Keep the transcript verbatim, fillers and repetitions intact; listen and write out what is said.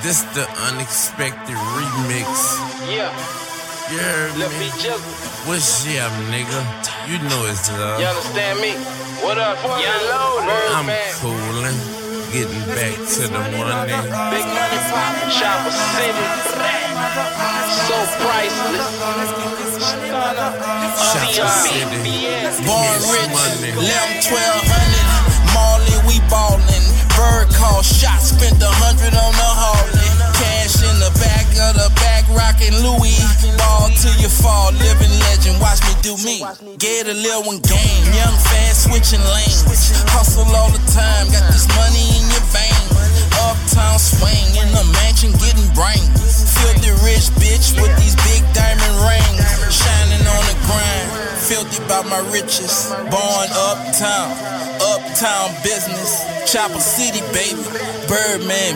This the unexpected remix. Yeah. You heard Lil' me? B Jizzle. What's up, nigga? You know it's love. You understand me? What up, Young Loaded? I'm coolin', getting back to the money. Big money poppin', Chopper City. So priceless. Chopper City. Born Cash rich, money. eleven, twelve hundred. Marley, we ballin'. Bird call shots, spent a hundred on the Harley. Cash in the back of the back, rockin' Louis. Ball till you fall, living legend, watch me do me. Get a little one game, young fast switching lanes. Hustle all the time, got this money in your vein. Uptown swing, in the mansion getting brains. Filthy rich bitch with these big diamond rings. Shining on the grind, filthy by my riches. Born uptown, uptown business. Chopper City, baby. Birdman.